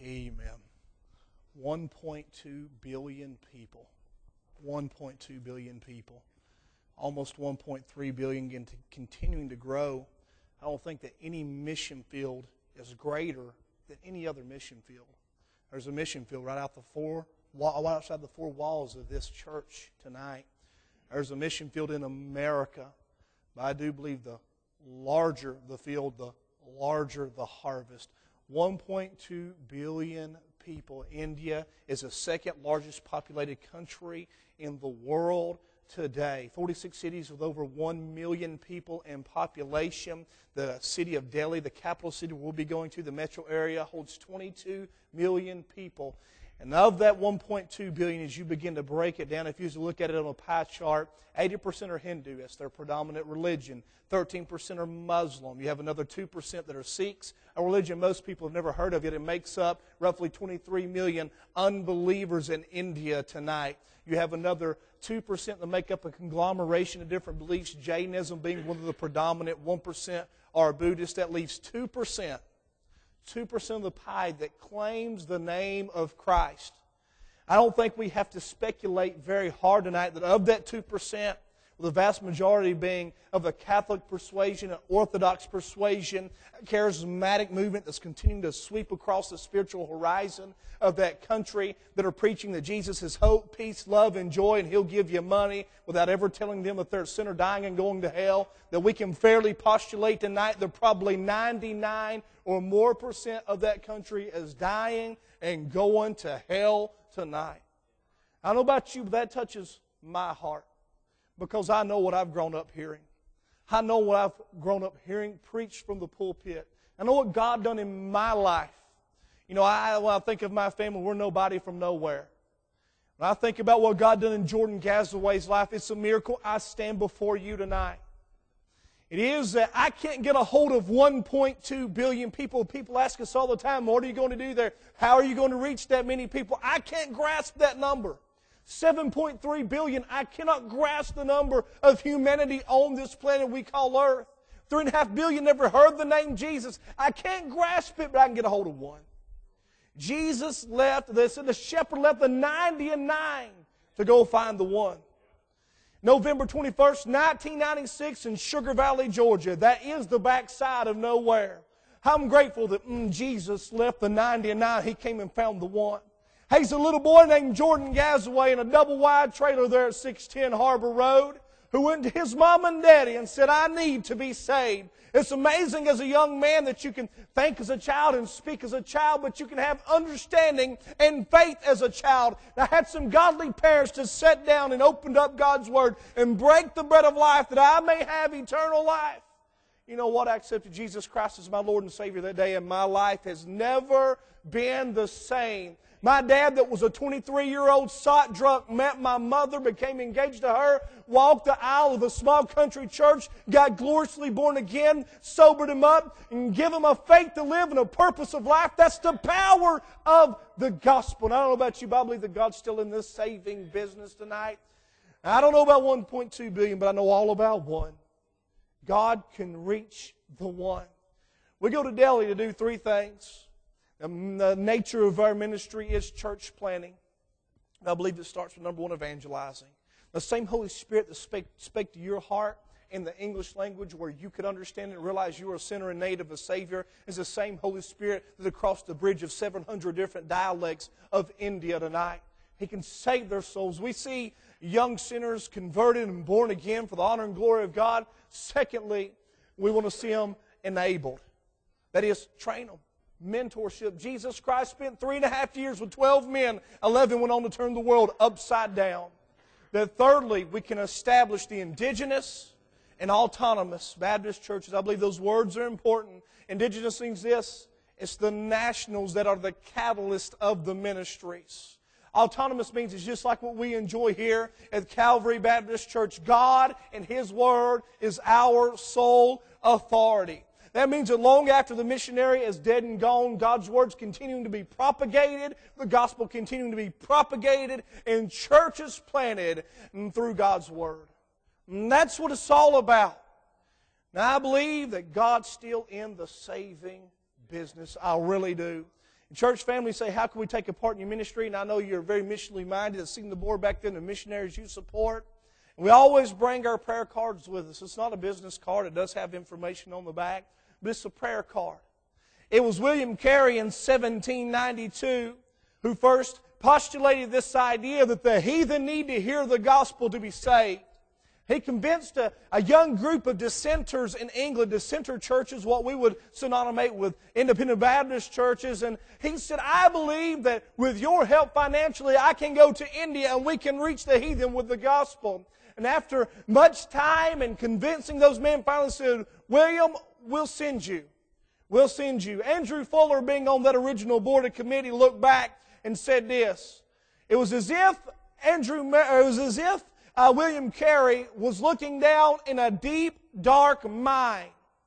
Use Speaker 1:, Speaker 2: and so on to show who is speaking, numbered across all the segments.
Speaker 1: Amen. 1.2 billion people. 1.2 billion people. Almost 1.3 billion, continuing to grow. I don't think that any mission field is greater than any other mission field. There's a mission field right outside the four walls of this church tonight. There's a mission field in America. But I do believe the larger the field, the larger the harvest. 1.2 billion people. India is the second largest populated country in the world today. 46 cities with over 1 million people in population. The city of Delhi, the capital city we'll be going to, the metro area, holds 22 million people. And of that 1.2 billion, as you begin to break it down, if you look at it on a pie chart, 80% are Hindu. That's their predominant religion. 13% are Muslim. You have another 2% that are Sikhs, a religion most people have never heard of yet. It makes up roughly 23 million unbelievers in India tonight. You have another 2% that make up a conglomeration of different beliefs, Jainism being one of the predominant. 1% are Buddhist. That leaves 2%. 2% of the pie that claims the name of Christ. I don't think we have to speculate very hard tonight that of that 2%, the vast majority being of a Catholic persuasion, an Orthodox persuasion, a charismatic movement that's continuing to sweep across the spiritual horizon of that country, that are preaching that Jesus is hope, peace, love, and joy, and He'll give you money without ever telling them that they're a sinner dying and going to hell. That we can fairly postulate tonight that probably 99 or more % of that country is dying and going to hell tonight. I don't know about you, but that touches my heart. Because I know what I've grown up hearing. I know what I've grown up hearing preached from the pulpit. I know what God done in my life. You know, when I think of my family, we're nobody from nowhere. When I think about what God done in Jordan Gazaway's life, it's a miracle I stand before you tonight. It is that I can't get a hold of 1.2 billion people. People ask us all the time, what are you going to do there? How are you going to reach that many people? I can't grasp that number. 7.3 billion, I cannot grasp the number of humanity on this planet we call Earth. 3.5 billion never heard the name Jesus. I can't grasp it, but I can get a hold of one. Jesus left, the shepherd left the 99 to go find the one. November 21st, 1996 in Sugar Valley, Georgia. That is the backside of nowhere. I'm grateful that Jesus left the 99. He came and found the one. He's a little boy named Jordan Gazaway in a double-wide trailer there at 610 Harbor Road who went to his mom and daddy and said, I need to be saved. It's amazing as a young man that you can think as a child and speak as a child, but you can have understanding and faith as a child. And I had some godly parents to sit down and opened up God's Word and break the bread of life that I may have eternal life. You know what? I accepted Jesus Christ as my Lord and Savior that day, and my life has never been the same. My dad, that was a 23-year-old sot drunk, met my mother, became engaged to her, walked the aisle of a small country church, got gloriously born again, sobered him up, and give him a faith to live and a purpose of life. That's the power of the gospel. And I don't know about you, but I believe that God's still in this saving business tonight. I don't know about 1.2 billion, but I know all about one. God can reach the one. We go to Delhi to do 3 things. The nature of our ministry is church planning. I believe it starts with number 1, evangelizing. The same Holy Spirit that spake to your heart in the English language where you could understand and realize you are a sinner in need of a Savior is the same Holy Spirit that across the bridge of 700 different dialects of India tonight. He can save their souls. We see young sinners converted and born again for the honor and glory of God. Secondly, we want to see them enabled. That is, train them. Mentorship. Jesus Christ spent 3.5 years with 12 men. 11 went on to turn the world upside down. That thirdly, we can establish the indigenous and autonomous Baptist churches. I believe those words are important. Indigenous means this. It's the nationals that are the catalyst of the ministries. Autonomous means it's just like what we enjoy here at Calvary Baptist Church. God and His Word is our sole authority. That means that long after the missionary is dead and gone, God's Word's continuing to be propagated, the gospel continuing to be propagated, and churches planted through God's Word. And that's what it's all about. Now, I believe that God's still in the saving business. I really do. Church family say, how can we take a part in your ministry? And I know you're very missionally minded. I've seen the board back then, the missionaries you support. And we always bring our prayer cards with us. It's not a business card. It does have information on the back, but it's a prayer card. It was William Carey in 1792 who first postulated this idea that the heathen need to hear the gospel to be saved. He convinced a young group of dissenters in England, dissenter churches, what we would synonymate with independent Baptist churches. And he said, I believe that with your help financially, I can go to India and we can reach the heathen with the gospel. And after much time and convincing those men, finally said, William, we'll send you. We'll send you. Andrew Fuller, being on that original board of committee, looked back and said this. It was as if William Carey was looking down in a deep, dark mine.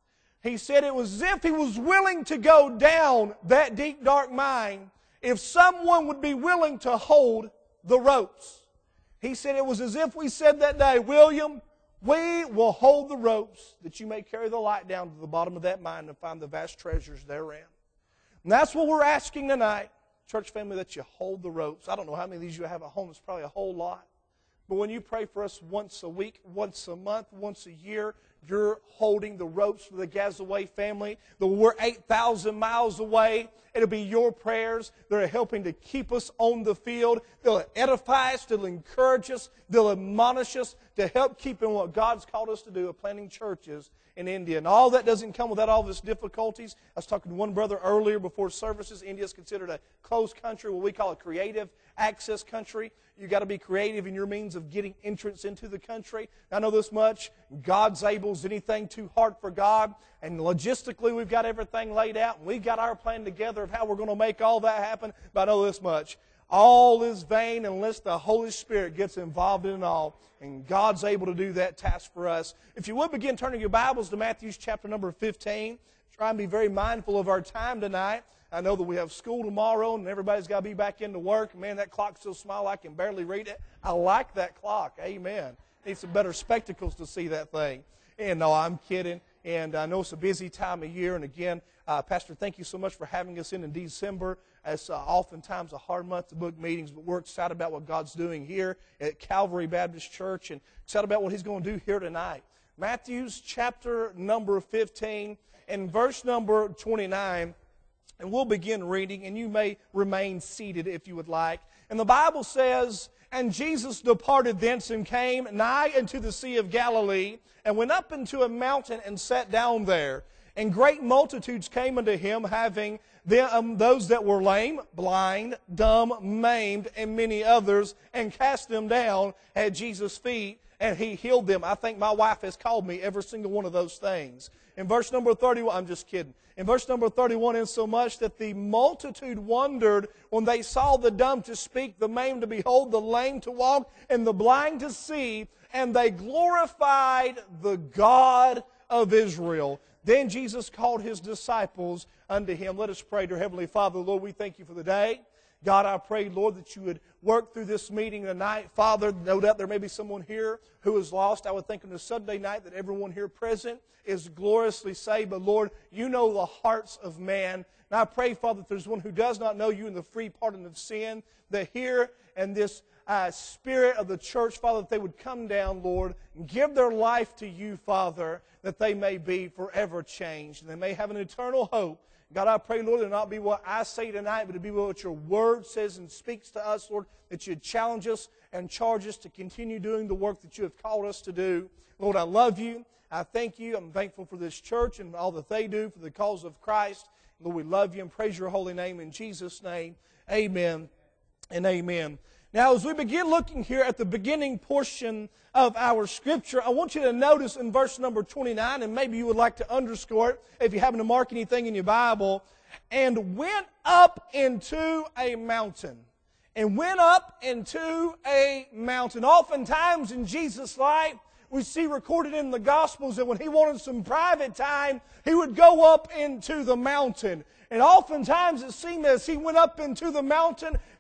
Speaker 1: He said it was as if he was willing to go down that deep, dark mine if someone would be willing to hold the ropes. He said it was as if we said that day, William, we will hold the ropes that you may carry the light down to the bottom of that mine and find the vast treasures therein. And that's what we're asking tonight, church family, that you hold the ropes. I don't know how many of these you have at home. It's probably a whole lot. But when you pray for us once a week, once a month, once a year, you're holding the ropes for the Gazaway family. We're 8,000 miles away. It'll be your prayers that are helping to keep us on the field. They'll edify us. They'll encourage us. They'll admonish us to help keep in what God's called us to do of planting churches in India. And all that doesn't come without all of its difficulties. I was talking to one brother earlier before services. India is considered a closed country, what we call a creative access country. You've got to be creative in your means of getting entrance into the country. I know this much. God's able. Is anything too hard for God? And logistically, we've got everything laid out. And we've got our plan together of how we're going to make all that happen. But I know this much. All is vain unless the Holy Spirit gets involved in it all. And God's able to do that task for us. If you would begin turning your Bibles to Matthew chapter number 15. Try and be very mindful of our time tonight. I know that we have school tomorrow and everybody's got to be back into work. Man, that clock's so small I can barely read it. I like that clock. Amen. Need some better spectacles to see that thing. And no, I'm kidding. And I know it's a busy time of year. And again, Pastor, thank you so much for having us in December. It's oftentimes a hard month to book meetings, but we're excited about what God's doing here at Calvary Baptist Church and excited about what He's going to do here tonight. Matthew's chapter number 15 and verse number 29. And we'll begin reading, and you may remain seated if you would like. And the Bible says, And Jesus departed thence and came nigh unto the Sea of Galilee, and went up into a mountain and sat down there. And great multitudes came unto him, having those that were lame, blind, dumb, maimed, and many others, and cast them down at Jesus' feet, and He healed them. I think my wife has called me every single one of those things. In verse number 31, I'm just kidding. In verse number 31, insomuch that the multitude wondered when they saw the dumb to speak, the maimed to behold, the lame to walk, and the blind to see, and they glorified the God of Israel. Then Jesus called His disciples unto Him. Let us pray. Dear Heavenly Father, Lord, we thank You for the day. God, I pray, Lord, that You would work through this meeting tonight. Father, no doubt there may be someone here who is lost. I would think on a Sunday night that everyone here present is gloriously saved. But, Lord, You know the hearts of man. And I pray, Father, if there's one who does not know You in the free pardon of sin, that here in this spirit of the church, Father, that they would come down, Lord, and give their life to You, Father, that they may be forever changed. And they may have an eternal hope. God, I pray, Lord, it not be what I say tonight, but it be what Your Word says and speaks to us, Lord, that You'd challenge us and charge us to continue doing the work that You have called us to do. Lord, I love You. I thank You. I'm thankful for this church and all that they do for the cause of Christ. Lord, we love You and praise Your holy name in Jesus' name. Amen and amen. Now, as we begin looking here at the beginning portion of our Scripture, I want you to notice in verse number 29, and maybe you would like to underscore it if you happen to mark anything in your Bible, and went up into a mountain. And went up into a mountain. Oftentimes in Jesus' life, we see recorded in the Gospels that when He wanted some private time, He would go up into the mountain. And oftentimes it seemed as He went up into the mountain,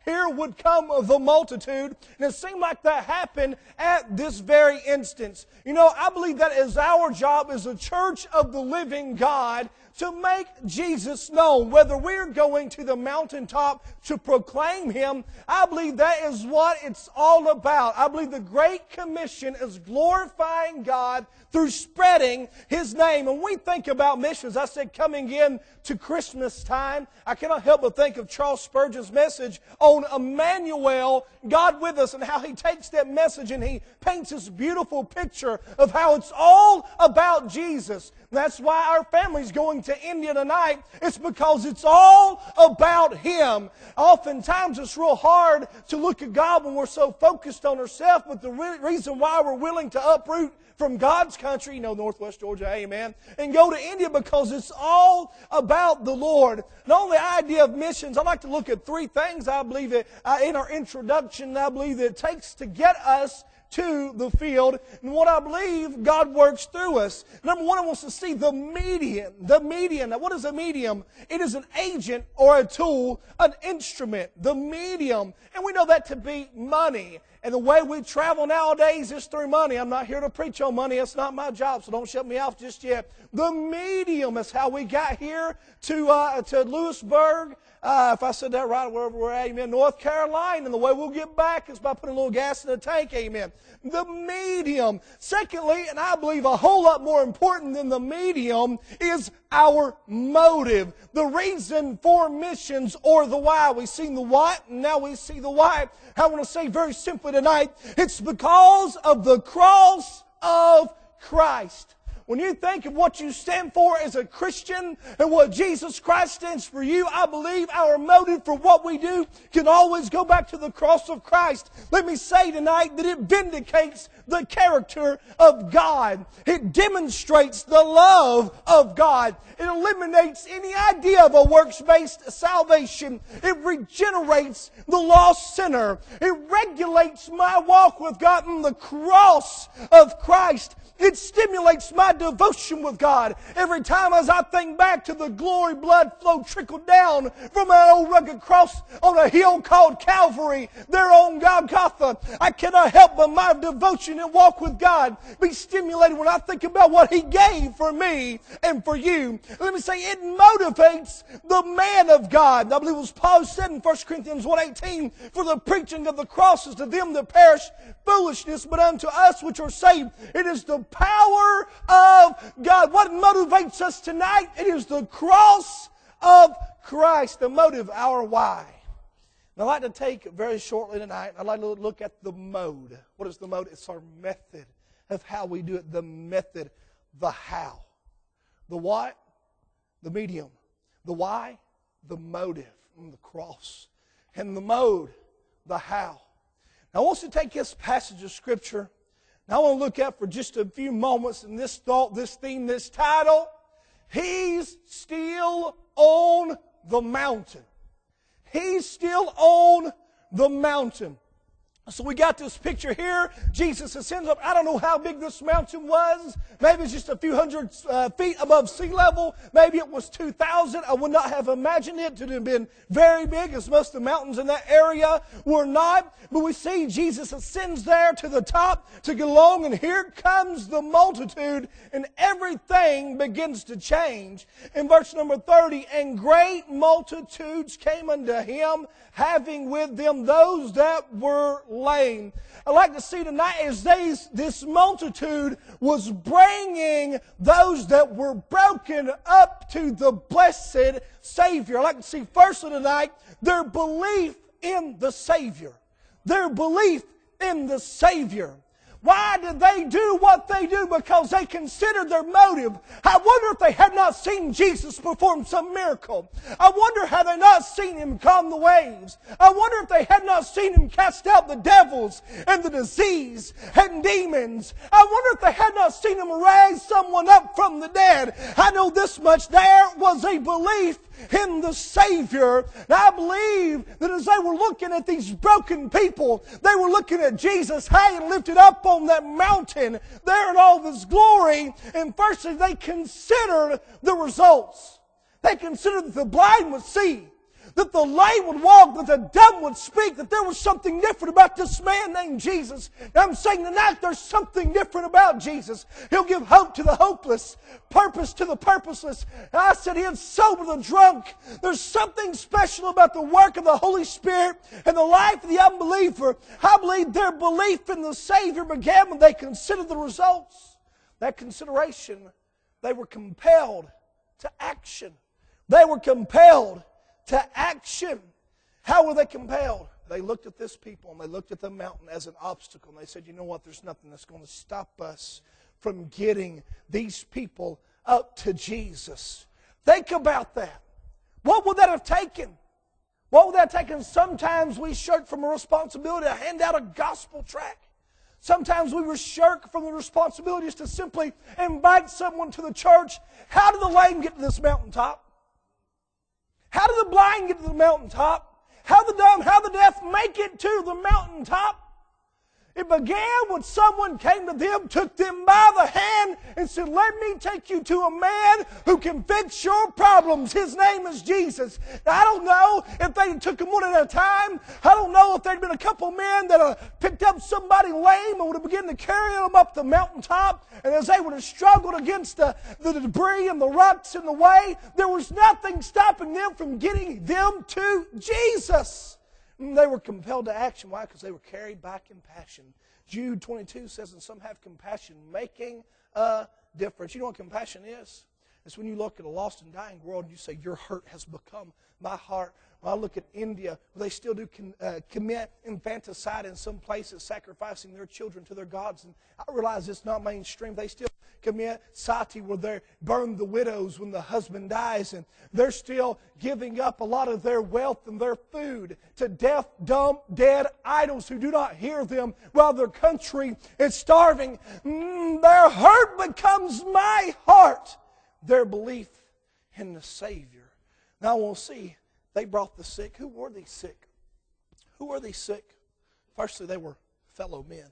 Speaker 1: here would come the multitude. And it seemed like that happened at this very instance. You know, I believe that is our job as a church of the living God to make Jesus known. Whether we're going to the mountaintop to proclaim Him, I believe that is what it's all about. I believe the Great Commission is glorifying God through spreading His name. And we think about missions. I said coming in to Christmas time, I cannot help but think of Charles Spurgeon's message on Emmanuel, God with us, and how he takes that message and he paints this beautiful picture of how it's all about Jesus. That's why our family's going to India tonight. It's because it's all about Him. Oftentimes it's real hard to look at God when we're so focused on ourselves, but the reason why we're willing to uproot from God's country, you know, Northwest Georgia, amen, and go to India because it's all about the Lord. Not only the idea of missions, I'd like to look at three things I believe that in our introduction, I believe that it takes to get us to the field, and what I believe God works through us. Number one, I want us to see the medium. The medium. Now, what is a medium? It is an agent or a tool, an instrument. The medium. And we know that to be money. And the way we travel nowadays is through money. I'm not here to preach on money. It's not my job, so don't shut me off just yet. The medium is how we got here to Lewisburg. If I said that right, wherever we're at, amen, North Carolina. And the way we'll get back is by putting a little gas in the tank, amen. The medium. Secondly, and I believe a whole lot more important than the medium, is our motive. The reason for missions, or the why. We've seen the what, and now we see the why. I want to say very simply tonight, it's because of the cross of Christ. When you think of what you stand for as a Christian and what Jesus Christ stands for you, I believe our motive for what we do can always go back to the cross of Christ. Let me say tonight that it vindicates the character of God. It demonstrates the love of God. It eliminates any idea of a works-based salvation. It regenerates the lost sinner. It regulates my walk with God in the cross of Christ. It stimulates my devotion with God. Every time as I think back to the glory blood flow trickled down from an old rugged cross on a hill called Calvary, there on Golgotha, I cannot help but my devotion and walk with God be stimulated when I think about what He gave for me and for you. Let me say, it motivates the man of God. I believe it was Paul said in 1 Corinthians 1:18, for the preaching of the cross is to them that perish foolishness, but unto us which are saved, it is the power of God. What motivates us tonight? It is the cross of Christ, the motive, our why. And I'd like to take very shortly tonight, I'd like to look at the mode. What is the mode? It's our method of how we do it. The method, the how. The what? The medium. The why? The motive, and the cross. And the mode, the how. Now I want you to take this passage of Scripture. Now I want to look at for just a few moments in this thought, this theme, this title. He's still on the mountain. He's still on the mountain. So we got this picture here. Jesus ascends up. I don't know how big this mountain was. Maybe it's just a few hundred feet above sea level. Maybe it was 2,000. I would not have imagined it to have been very big, as most of the mountains in that area were not. But we see Jesus ascends there to the top to get along, and here comes the multitude, and everything begins to change. In verse number 30, and great multitudes came unto Him, having with them those that were lame. I'd like to see tonight as this multitude was bringing those that were broken up to the blessed Savior. I'd like to see firstly tonight their belief in the Savior. Their belief in the Savior. Why did they do what they do? Because they considered their motive. I wonder if they had not seen Jesus perform some miracle. I wonder had they not seen Him calm the waves. I wonder if they had not seen Him cast out the devils and the disease and demons. I wonder if they had not seen Him raise someone up from the dead. I know this much. There was a belief in the Savior. And I believe that as they were looking at these broken people, they were looking at Jesus high and lifted up on that mountain there in all of His glory. And firstly, they considered the results. They considered that the blind would see, that the lame would walk, that the dumb would speak, that there was something different about this man named Jesus. And I'm saying tonight there's something different about Jesus. He'll give hope to the hopeless, purpose to the purposeless. And I said He'll sober the drunk. There's something special about the work of the Holy Spirit and the life of the unbeliever. I believe their belief in the Savior began when they considered the results. That consideration, they were compelled to action. They were compelled to action. How were they compelled? They looked at this people and they looked at the mountain as an obstacle. And they said, you know what, there's nothing that's going to stop us from getting these people up to Jesus. Think about that. What would that have taken? What would that have taken? Sometimes we shirk from a responsibility to hand out a gospel tract. Sometimes we shirk from the responsibilities to simply invite someone to the church. How did the lame get to this mountaintop? How did the blind get to the mountaintop? How the dumb, how the deaf make it to the mountaintop? It began when someone came to them, took them by the hand, and said, let me take you to a man who can fix your problems. His name is Jesus. Now, I don't know if they took them one at a time. I don't know if there'd been a couple men that picked up somebody lame and would have begun to carry them up the mountaintop. And as they would have struggled against the debris and the rocks in the way, there was nothing stopping them from getting them to Jesus. And they were compelled to action. Why? Because they were carried by compassion. Jude 22 says, and some have compassion, making a difference. You know what compassion is? It's when you look at a lost and dying world and you say, your hurt has become my heart. When I look at India, they still do commit infanticide in some places, sacrificing their children to their gods. And I realize it's not mainstream. They still commit sati, where they burn the widows when the husband dies, and they're still giving up a lot of their wealth and their food to deaf, dumb, dead idols who do not hear them while their country is starving. Their hurt becomes my heart. Their belief in the Savior. Now we'll see, they brought the sick. Who were these sick? Who were these sick? Firstly, they were fellow men.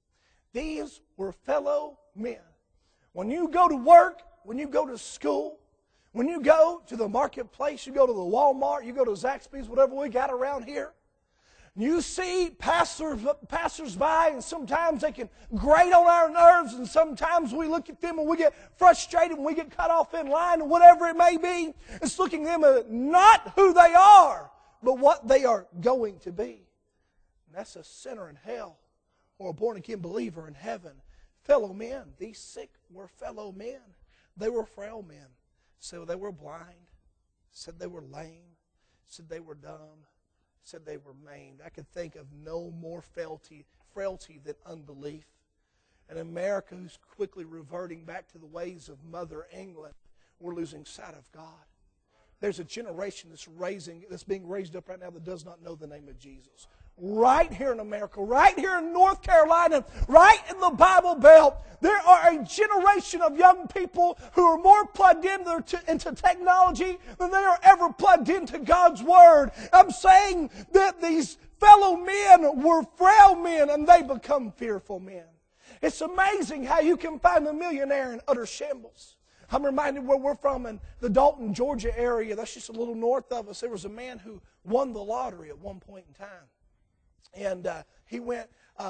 Speaker 1: These were fellow men. When you go to work, when you go to school, when you go to the marketplace, you go to the Walmart, you go to Zaxby's, whatever we got around here, you see passers-by, and sometimes they can grate on our nerves, and sometimes we look at them and we get frustrated and we get cut off in line, or whatever it may be. It's looking at them as not who they are, but what they are going to be. And that's a sinner in hell or a born-again believer in heaven. Fellow men. These sick were fellow men. They were frail men. So they were blind. Said they were lame. Said they were dumb. Said they were maimed. I could think of no more frailty than unbelief. And America, who's quickly reverting back to the ways of Mother England, we're losing sight of God. There's a generation that's being raised up right now that does not know the name of Jesus. Right here in America, right here in North Carolina, right in the Bible Belt, there are a generation of young people who are more plugged into technology than they are ever plugged into God's Word. I'm saying that these fellow men were frail men and they become fearful men. It's amazing how you can find a millionaire in utter shambles. I'm reminded where we're from in the Dalton, Georgia area. That's just a little north of us. There was a man who won the lottery at one point in time. And he went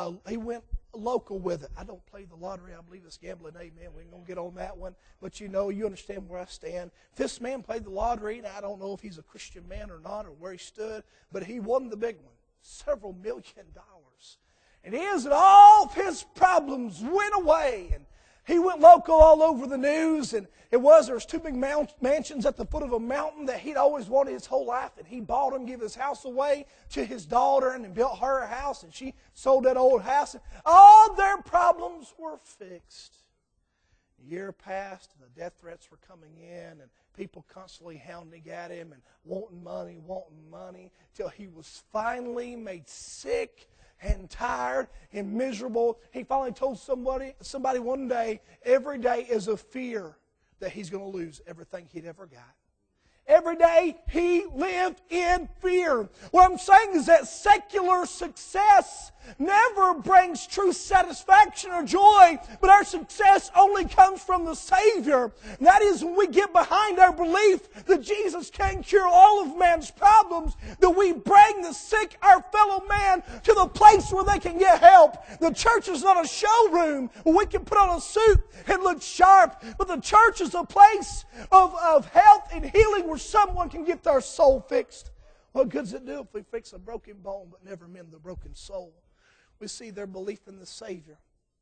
Speaker 1: local with it. I don't play the lottery. I believe it's gambling. Amen. We ain't going to get on that one. But you understand where I stand. This man played the lottery, and I don't know if he's a Christian man or not or where he stood, but he won the big one, several $1 million. And all of his problems went away. And he went local all over the news, and there was 2 big mansions at the foot of a mountain that he'd always wanted his whole life, and he bought them, gave his house away to his daughter, and built her a house, and she sold that old house. And all their problems were fixed. A year passed, and the death threats were coming in, and people constantly hounding at him and wanting money, till he was finally made sick and tired and miserable. He finally told somebody one day, every day is a fear that he's going to lose everything he'd ever got. every day he lived in fear. What I'm saying is that secular success never brings true satisfaction or joy, but our success only comes from the Savior. And that is when we get behind our belief that Jesus can cure all of man's problems, that we bring the sick, our fellow man, to the place where they can get help. The church is not a showroom where we can put on a suit and look sharp, but the church is a place of health and healing where someone can get their soul fixed. What good does it do if we fix a broken bone but never mend the broken soul? We see their belief in the Savior.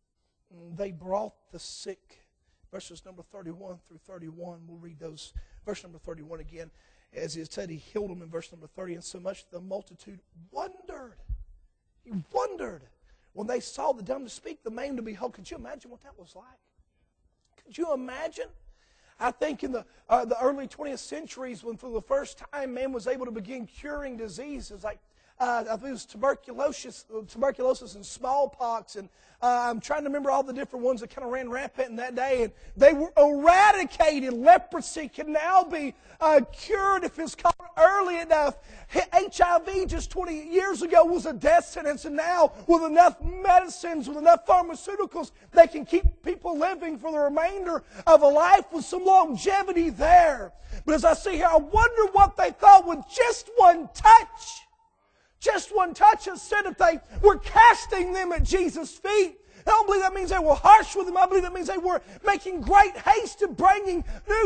Speaker 1: They brought the sick. Verses number 31 through 31. We'll read those. Verse number 31 again. As it said, he healed them in verse number 30. And so much the multitude wondered. He wondered when they saw the dumb to speak, the maimed to behold. Could you imagine what that was like? Could you imagine? I think in the early 20th centuries, when for the first time man was able to begin curing diseases like I think it was tuberculosis and smallpox, and I'm trying to remember all the different ones that kind of ran rampant in that day, and they were eradicated. Leprosy can now be cured if it's caught early enough. HIV just 20 years ago was a death sentence, and now with enough medicines, with enough pharmaceuticals, they can keep people living for the remainder of a life with some longevity there. But as I see here, I wonder what they thought with just one touch. Just one touch, instead if they were casting them at Jesus' feet. I don't believe that means they were harsh with them. I believe that means they were making great haste to bringing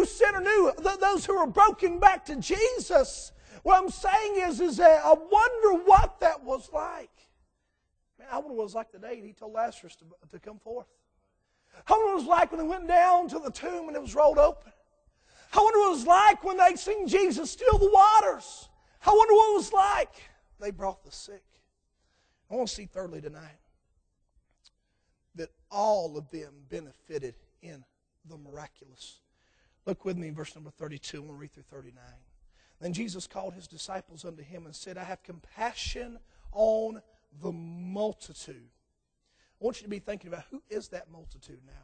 Speaker 1: those who are broken back to Jesus. What I'm saying is that I wonder what that was like. Man, I wonder what it was like the day he told Lazarus to come forth. I wonder what it was like when they went down to the tomb and it was rolled open. I wonder what it was like when they'd seen Jesus still the waters. I wonder what it was like. They brought the sick. I want to see thirdly tonight that all of them benefited in the miraculous. Look with me in verse number 32. I'm going to read through 39. Then Jesus called his disciples unto him and said, I have compassion on the multitude. I want you to be thinking about, who is that multitude now?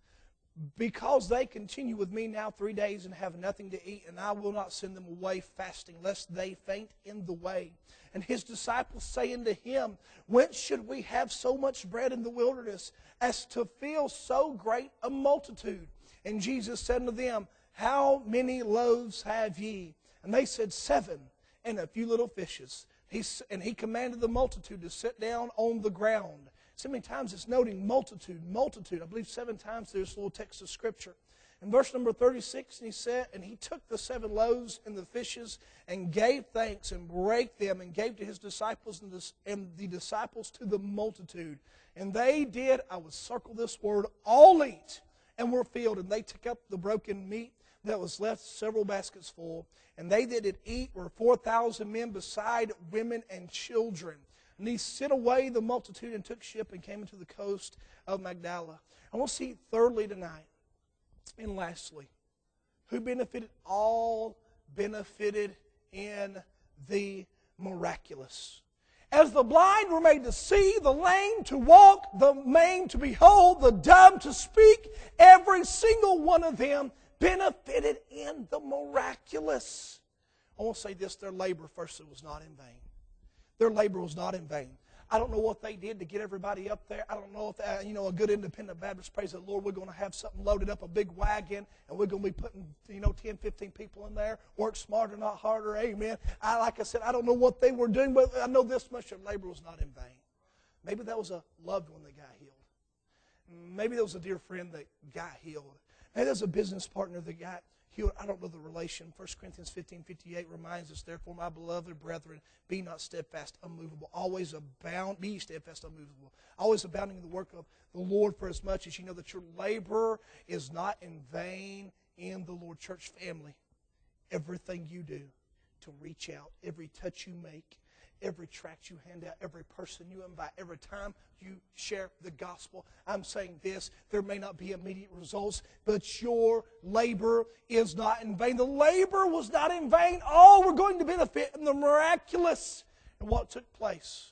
Speaker 1: Because they continue with me now 3 days and have nothing to eat, and I will not send them away fasting, lest they faint in the way. And his disciples say unto him, Whence should we have so much bread in the wilderness, as to fill so great a multitude? And Jesus said unto them, How many loaves have ye? And they said, 7, and a few little fishes. And he commanded the multitude to sit down on the ground. So many times it's noting multitude, multitude. I believe 7 times there's a little text of Scripture. In verse number 36, and he said, And he took the 7 loaves and the fishes, and gave thanks, and brake them, and gave to his disciples, and the disciples to the multitude. And they did, I would circle this word, all eat, and were filled. And they took up the broken meat that was left, several baskets full. And they that did eat were 4,000 men, beside women and children. And he sent away the multitude and took ship and came into the coast of Magdala. I want to see thirdly tonight, and lastly, who benefited? All benefited in the miraculous. As the blind were made to see, the lame to walk, the maimed to behold, the dumb to speak, every single one of them benefited in the miraculous. I want to say this, their labor first was not in vain. Their labor was not in vain. I don't know what they did to get everybody up there. I don't know if a good independent Baptist prays the Lord, we're going to have something loaded up, a big wagon, and we're going to be putting 10, 15 people in there. Work smarter, not harder. Amen. Like I said, I don't know what they were doing, but I know this much: their labor was not in vain. Maybe that was a loved one that got healed. Maybe there was a dear friend that got healed. Maybe there was a business partner that got healed. I don't know the relation. 1 Corinthians 15:58 reminds us, Therefore, my beloved brethren, be not steadfast, unmovable. Always abound, be steadfast, unmovable. Always abounding in the work of the Lord, for as much as you know that your labor is not in vain in the Lord. Church family, everything you do to reach out, every touch you make, every tract you hand out, every person you invite, every time you share the gospel. I'm saying this, there may not be immediate results, but your labor is not in vain. The labor was not in vain. All were going to benefit in the miraculous. And what took place?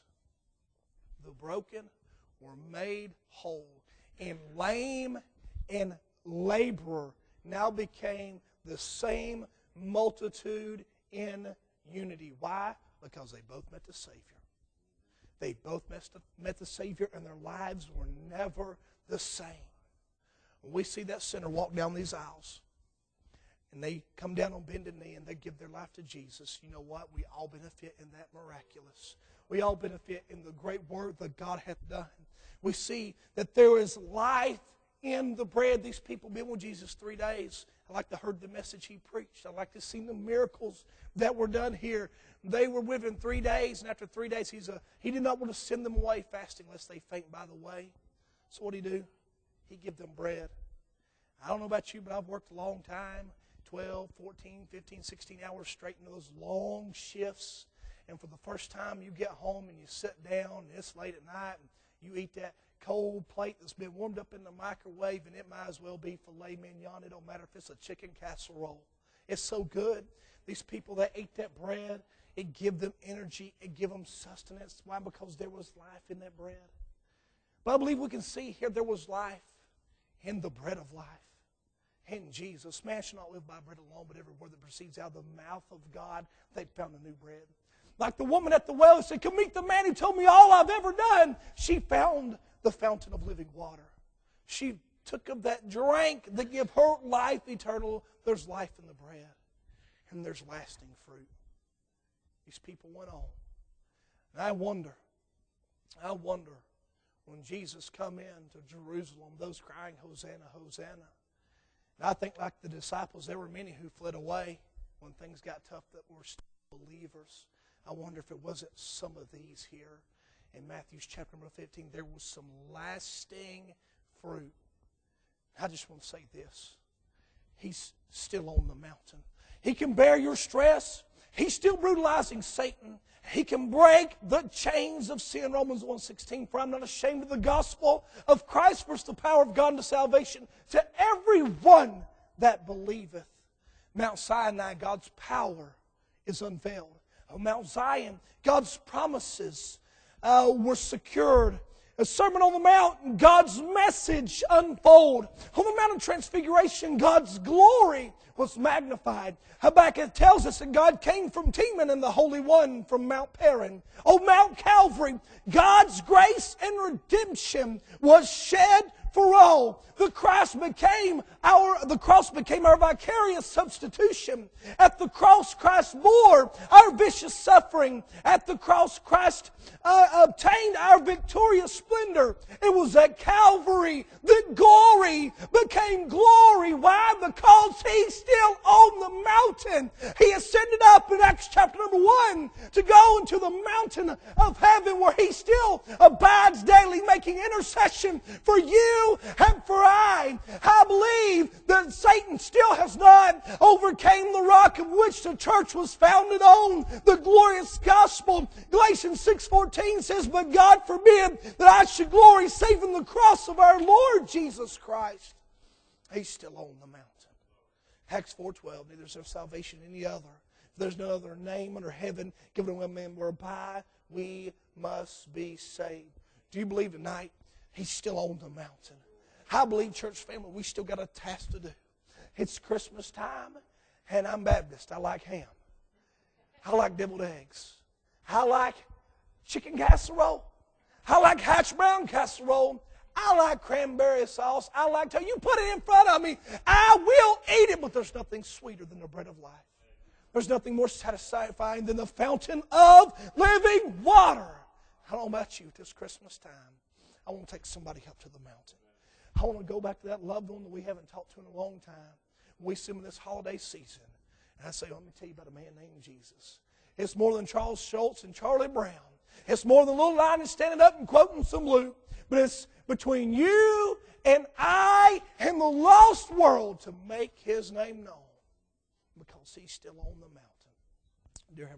Speaker 1: The broken were made whole, and lame and laborer now became the same multitude in unity. Why? Because they both met the Savior. They both met the Savior, and their lives were never the same. When we see that sinner walk down these aisles, and they come down on bended knee and they give their life to Jesus, you know what? We all benefit in that miraculous. We all benefit in the great work that God hath done. We see that there is life in the bread. These people been with Jesus 3 days. I like to heard the message he preached. I like to see the miracles that were done here. They were with him 3 days, and after 3 days, he did not want to send them away fasting lest they faint by the way. So what did he do? He gave them bread. I don't know about you, but I've worked a long time, 12, 14, 15, 16 hours straight in those long shifts. And for the first time, you get home and you sit down, and it's late at night, and you eat that cold plate that's been warmed up in the microwave, and it might as well be filet mignon. It don't matter if it's a chicken casserole. It's so good. These people that ate that bread, it give them energy. It give them sustenance. Why? Because there was life in that bread. But I believe we can see here there was life in the bread of life, in Jesus. Man shall not live by bread alone, but every word that proceeds out of the mouth of God. They found a new bread. Like the woman at the well who said, "Come meet the man who told me all I've ever done." She found the fountain of living water. She took of that drink that give her life eternal. There's life in the bread, and there's lasting fruit. These people went on. And I wonder when Jesus come into Jerusalem, those crying, "Hosanna, Hosanna." And I think like the disciples, there were many who fled away when things got tough that were still believers. I wonder if it wasn't some of these here. In Matthew chapter number 15, there was some lasting fruit. I just want to say this. He's still on the mountain. He can bear your stress. He's still brutalizing Satan. He can break the chains of sin. Romans 1:16, "For I'm not ashamed of the gospel of Christ, for it's the power of God unto salvation to everyone that believeth." Mount Sinai, God's power is unveiled. On Mount Zion, God's promises were secured. A Sermon on the Mount, God's message unfold. On the Mount of Transfiguration, God's glory was magnified. Habakkuk tells us that God came from Teman and the Holy One from Mount Paran. On Mount Calvary, God's grace and redemption was shed for all. The cross became our vicarious substitution. At the cross, Christ bore our vicious suffering. At the cross, Christ obtained our victorious splendor. It was at Calvary that glory became glory. Why? Because He's still on the mountain. He ascended up in Acts chapter number 1 to go into the mountain of heaven where He still abides daily, making intercession for you and for I believe that Satan still has not overcame the rock of which the church was founded on, the glorious gospel. Galatians 6:14 says, "But God forbid that I should glory save in the cross of our Lord Jesus Christ." He's still on the mountain. Acts 4:12, "Neither is there salvation in any other. There's no other name under heaven given to men whereby we must be saved." Do you believe tonight He's still on the mountain? I believe, church family, we still got a task to do. It's Christmas time, and I'm Baptist. I like ham. I like deviled eggs. I like chicken casserole. I like hash brown casserole. I like cranberry sauce. I like to. You put it in front of me, I will eat it, but there's nothing sweeter than the bread of life. There's nothing more satisfying than the fountain of living water. I don't know about you, this Christmas time, I want to take somebody up to the mountain. I want to go back to that loved one that we haven't talked to in a long time. We see him in this holiday season. And I say, let me tell you about a man named Jesus. It's more than Charles Schultz and Charlie Brown. It's more than little Linus standing up and quoting some Luke. But it's between you and I and the lost world to make His name known. Because He's still on the mountain. Dear